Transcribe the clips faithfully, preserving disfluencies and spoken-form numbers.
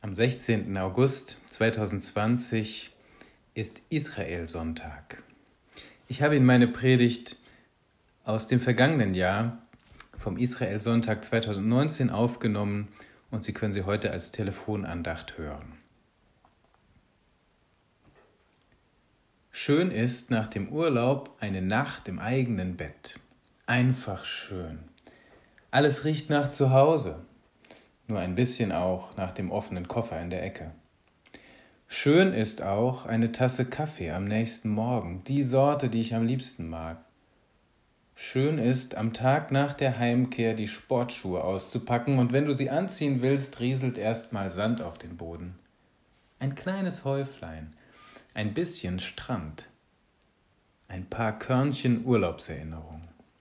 Am sechzehnten August zweitausendzwanzig ist Israel-Sonntag. Ich habe Ihnen meine Predigt aus dem vergangenen Jahr vom Israel-Sonntag zweitausendneunzehn aufgenommen und Sie können sie heute als Telefonandacht hören. Schön ist nach dem Urlaub eine Nacht im eigenen Bett. Einfach schön. Alles riecht nach Zuhause. Nur ein bisschen auch nach dem offenen Koffer in der Ecke. Schön ist auch eine Tasse Kaffee am nächsten Morgen, die Sorte, die ich am liebsten mag. Schön ist, am Tag nach der Heimkehr die Sportschuhe auszupacken und wenn du sie anziehen willst, rieselt erstmal Sand auf den Boden. Ein kleines Häuflein, ein bisschen Strand, ein paar Körnchen Urlaubserinnerung.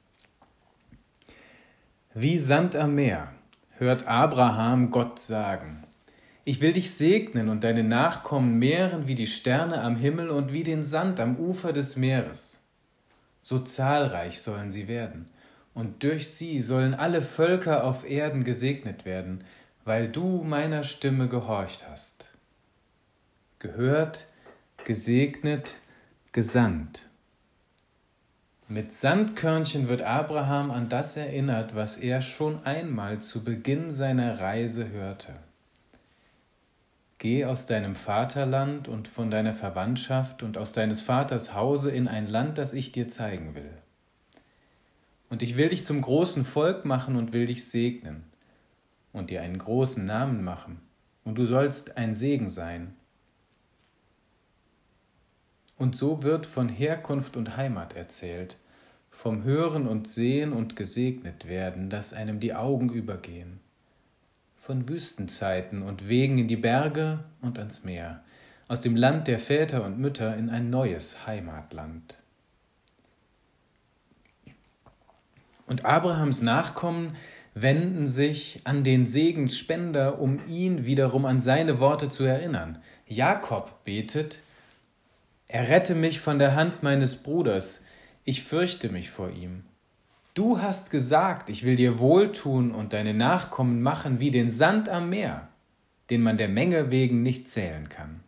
Wie Sand am Meer hört Abraham Gott sagen: Ich will dich segnen und deine Nachkommen mehren wie die Sterne am Himmel und wie den Sand am Ufer des Meeres. So zahlreich sollen sie werden, und durch sie sollen alle Völker auf Erden gesegnet werden, weil du meiner Stimme gehorcht hast. Gehört, gesegnet, gesandt. Mit Sandkörnchen wird Abraham an das erinnert, was er schon einmal zu Beginn seiner Reise hörte. Geh aus deinem Vaterland und von deiner Verwandtschaft und aus deines Vaters Hause in ein Land, das ich dir zeigen will. Und ich will dich zum großen Volk machen und will dich segnen und dir einen großen Namen machen, und du sollst ein Segen sein. Und so wird von Herkunft und Heimat erzählt, vom Hören und Sehen und gesegnet werden, dass einem die Augen übergehen, von Wüstenzeiten und Wegen in die Berge und ans Meer, aus dem Land der Väter und Mütter in ein neues Heimatland. Und Abrahams Nachkommen wenden sich an den Segensspender, um ihn wiederum an seine Worte zu erinnern. Jakob betet: Errette mich von der Hand meines Bruders, ich fürchte mich vor ihm. Du hast gesagt, ich will dir wohltun und deine Nachkommen machen wie den Sand am Meer, den man der Menge wegen nicht zählen kann.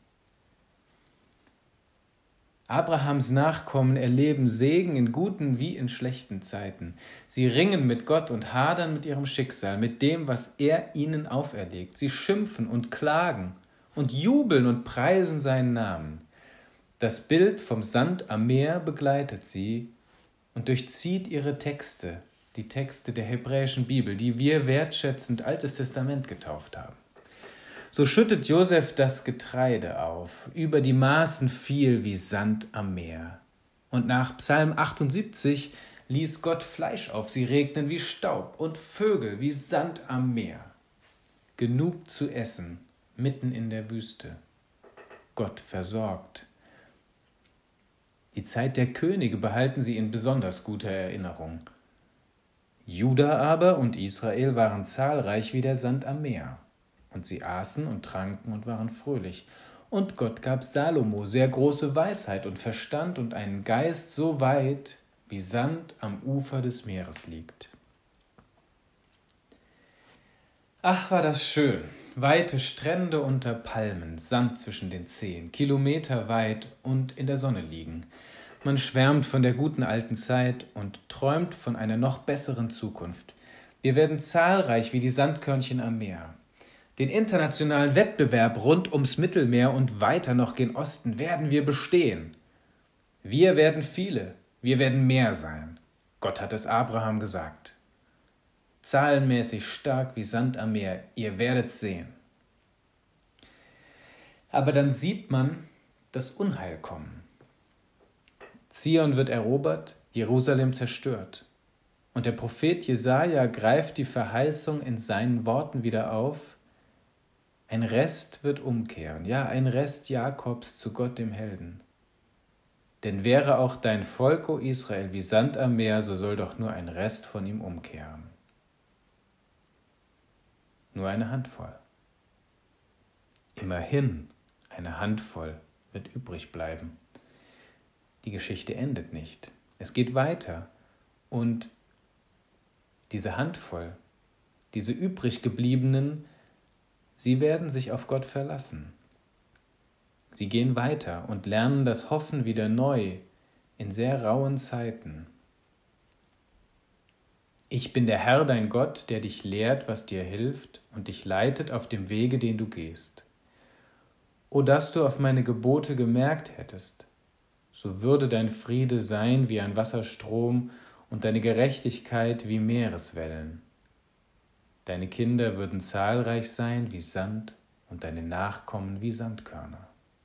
Abrahams Nachkommen erleben Segen in guten wie in schlechten Zeiten. Sie ringen mit Gott und hadern mit ihrem Schicksal, mit dem, was er ihnen auferlegt. Sie schimpfen und klagen und jubeln und preisen seinen Namen. Das Bild vom Sand am Meer begleitet sie und durchzieht ihre Texte, die Texte der hebräischen Bibel, die wir wertschätzend Altes Testament getauft haben. So schüttet Josef das Getreide auf, über die Maßen viel wie Sand am Meer. Und nach Psalm achtundsiebzig ließ Gott Fleisch auf sie regnen wie Staub und Vögel wie Sand am Meer. Genug zu essen, mitten in der Wüste. Gott versorgt. Die Zeit der Könige behalten sie in besonders guter Erinnerung. Juda aber und Israel waren zahlreich wie der Sand am Meer. Und sie aßen und tranken und waren fröhlich. Und Gott gab Salomo sehr große Weisheit und Verstand und einen Geist so weit, wie Sand am Ufer des Meeres liegt. Ach, war das schön! Weite Strände unter Palmen, Sand zwischen den Zehen, Kilometer weit und in der Sonne liegen. Man schwärmt von der guten alten Zeit und träumt von einer noch besseren Zukunft. Wir werden zahlreich wie die Sandkörnchen am Meer. Den internationalen Wettbewerb rund ums Mittelmeer und weiter noch gen Osten werden wir bestehen. Wir werden viele, wir werden mehr sein. Gott hat es Abraham gesagt. Zahlenmäßig stark wie Sand am Meer, ihr werdet's sehen. Aber dann sieht man das Unheil kommen. Zion wird erobert, Jerusalem zerstört. Und der Prophet Jesaja greift die Verheißung in seinen Worten wieder auf: Ein Rest wird umkehren, ja, ein Rest Jakobs zu Gott dem Helden. Denn wäre auch dein Volk, o Israel, wie Sand am Meer, so soll doch nur ein Rest von ihm umkehren. Nur eine Handvoll. Immerhin eine Handvoll wird übrig bleiben. Die Geschichte endet nicht. Es geht weiter. Und diese Handvoll, diese übrig gebliebenen, Sie werden sich auf Gott verlassen. Sie gehen weiter und lernen das Hoffen wieder neu in sehr rauen Zeiten. Ich bin der Herr, dein Gott, der dich lehrt, was dir hilft und dich leitet auf dem Wege, den du gehst. O, dass du auf meine Gebote gemerkt hättest, so würde dein Friede sein wie ein Wasserstrom und deine Gerechtigkeit wie Meereswellen. Deine Kinder würden zahlreich sein wie Sand und deine Nachkommen wie Sandkörner.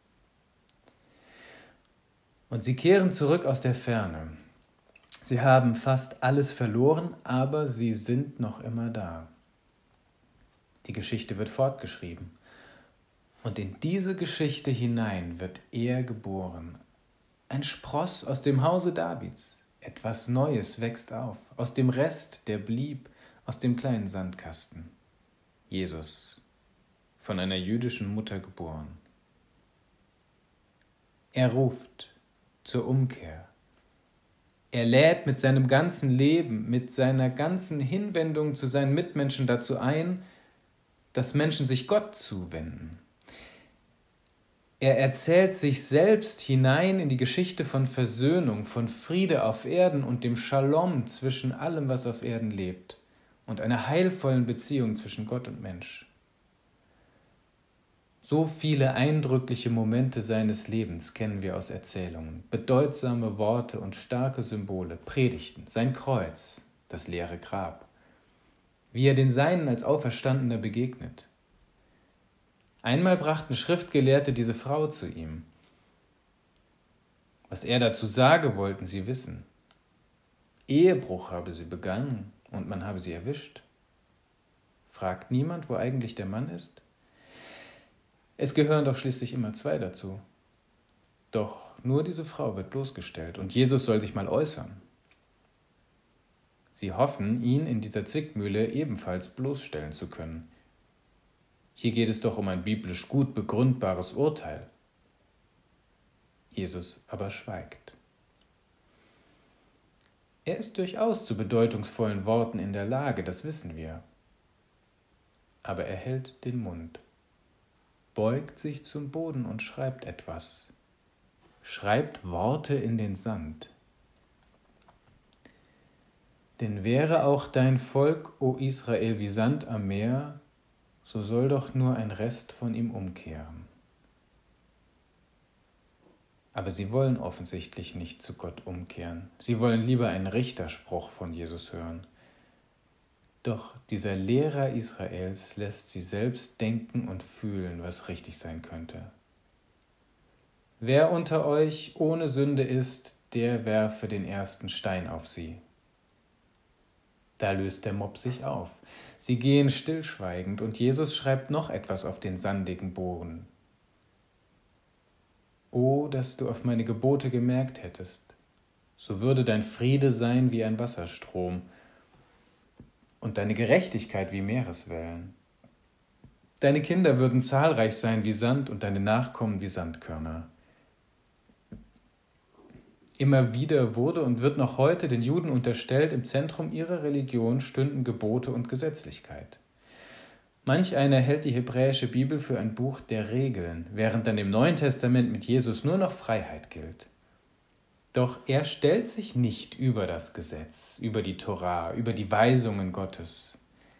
Und sie kehren zurück aus der Ferne. Sie haben fast alles verloren, aber sie sind noch immer da. Die Geschichte wird fortgeschrieben. Und in diese Geschichte hinein wird er geboren. Ein Spross aus dem Hause Davids. Etwas Neues wächst auf. Aus dem Rest, der blieb, aus dem kleinen Sandkasten. Jesus, von einer jüdischen Mutter geboren. Er ruft zur Umkehr. Er lädt mit seinem ganzen Leben, mit seiner ganzen Hinwendung zu seinen Mitmenschen dazu ein, dass Menschen sich Gott zuwenden. Er erzählt sich selbst hinein in die Geschichte von Versöhnung, von Friede auf Erden und dem Shalom zwischen allem, was auf Erden lebt und einer heilvollen Beziehung zwischen Gott und Mensch. So viele eindrückliche Momente seines Lebens kennen wir aus Erzählungen, bedeutsame Worte und starke Symbole, Predigten, sein Kreuz, das leere Grab, wie er den Seinen als Auferstandener begegnet. Einmal brachten Schriftgelehrte diese Frau zu ihm. Was er dazu sage, wollten sie wissen. Ehebruch habe sie begangen und man habe sie erwischt. Fragt niemand, wo eigentlich der Mann ist? Es gehören doch schließlich immer zwei dazu. Doch nur diese Frau wird bloßgestellt und Jesus soll sich mal äußern. Sie hoffen, ihn in dieser Zwickmühle ebenfalls bloßstellen zu können. Hier geht es doch um ein biblisch gut begründbares Urteil. Jesus aber schweigt. Er ist durchaus zu bedeutungsvollen Worten in der Lage, das wissen wir. Aber er hält den Mund, beugt sich zum Boden und schreibt etwas. Schreibt Worte in den Sand. Denn wäre auch dein Volk, o Israel, wie Sand am Meer, so soll doch nur ein Rest von ihm umkehren. Aber sie wollen offensichtlich nicht zu Gott umkehren. Sie wollen lieber einen Richterspruch von Jesus hören. Doch dieser Lehrer Israels lässt sie selbst denken und fühlen, was richtig sein könnte. Wer unter euch ohne Sünde ist, der werfe den ersten Stein auf sie. Da löst der Mob sich auf. Sie gehen stillschweigend und Jesus schreibt noch etwas auf den sandigen Boden. O, dass du auf meine Gebote gemerkt hättest, so würde dein Friede sein wie ein Wasserstrom und deine Gerechtigkeit wie Meereswellen. Deine Kinder würden zahlreich sein wie Sand und deine Nachkommen wie Sandkörner. Immer wieder wurde und wird noch heute den Juden unterstellt, im Zentrum ihrer Religion stünden Gebote und Gesetzlichkeit. Manch einer hält die hebräische Bibel für ein Buch der Regeln, während dann im Neuen Testament mit Jesus nur noch Freiheit gilt. Doch er stellt sich nicht über das Gesetz, über die Torah, über die Weisungen Gottes.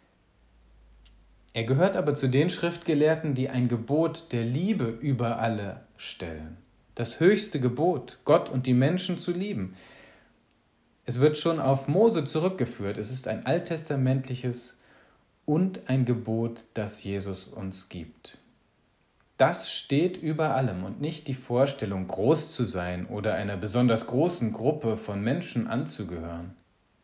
Er gehört aber zu den Schriftgelehrten, die ein Gebot der Liebe über alle stellen. Das höchste Gebot, Gott und die Menschen zu lieben. Es wird schon auf Mose zurückgeführt. Es ist ein alttestamentliches und ein Gebot, das Jesus uns gibt. Das steht über allem und nicht die Vorstellung, groß zu sein oder einer besonders großen Gruppe von Menschen anzugehören.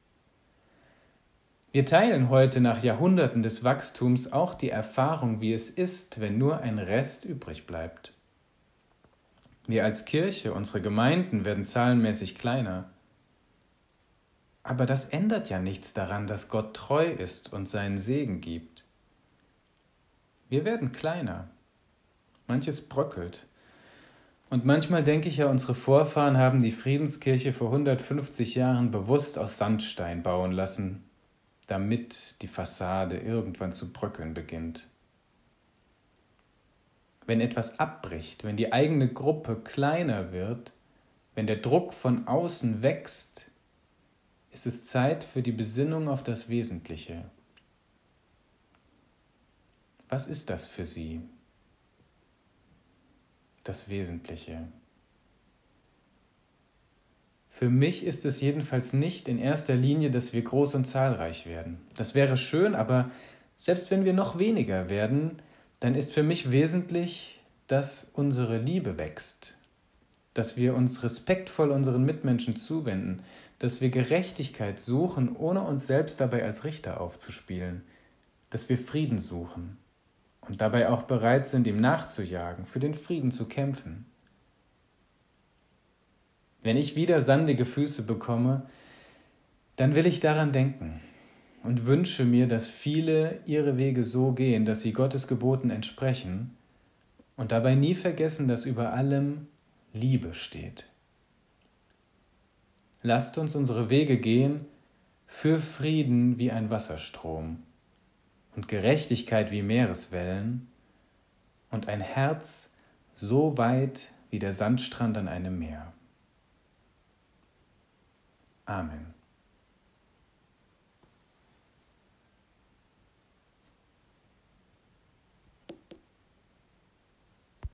Wir teilen heute nach Jahrhunderten des Wachstums auch die Erfahrung, wie es ist, wenn nur ein Rest übrig bleibt. Wir als Kirche, unsere Gemeinden werden zahlenmäßig kleiner. Aber das ändert ja nichts daran, dass Gott treu ist und seinen Segen gibt. Wir werden kleiner. Manches bröckelt. Und manchmal denke ich ja, unsere Vorfahren haben die Friedenskirche vor hundertfünfzig Jahren bewusst aus Sandstein bauen lassen, damit die Fassade irgendwann zu bröckeln beginnt. wenn etwas abbricht, wenn die eigene Gruppe kleiner wird, wenn der Druck von außen wächst, ist es Zeit für die Besinnung auf das Wesentliche. Was ist das für Sie? Das Wesentliche. Für mich ist es jedenfalls nicht in erster Linie, dass wir groß und zahlreich werden. Das wäre schön, aber selbst wenn wir noch weniger werden, dann ist für mich wesentlich, dass unsere Liebe wächst, dass wir uns respektvoll unseren Mitmenschen zuwenden, dass wir Gerechtigkeit suchen, ohne uns selbst dabei als Richter aufzuspielen, dass wir Frieden suchen und dabei auch bereit sind, ihm nachzujagen, für den Frieden zu kämpfen. Wenn ich wieder sandige Füße bekomme, dann will ich daran denken und wünsche mir, dass viele ihre Wege so gehen, dass sie Gottes Geboten entsprechen und dabei nie vergessen, dass über allem Liebe steht. Lasst uns unsere Wege gehen für Frieden wie ein Wasserstrom und Gerechtigkeit wie Meereswellen und ein Herz so weit wie der Sandstrand an einem Meer. Amen.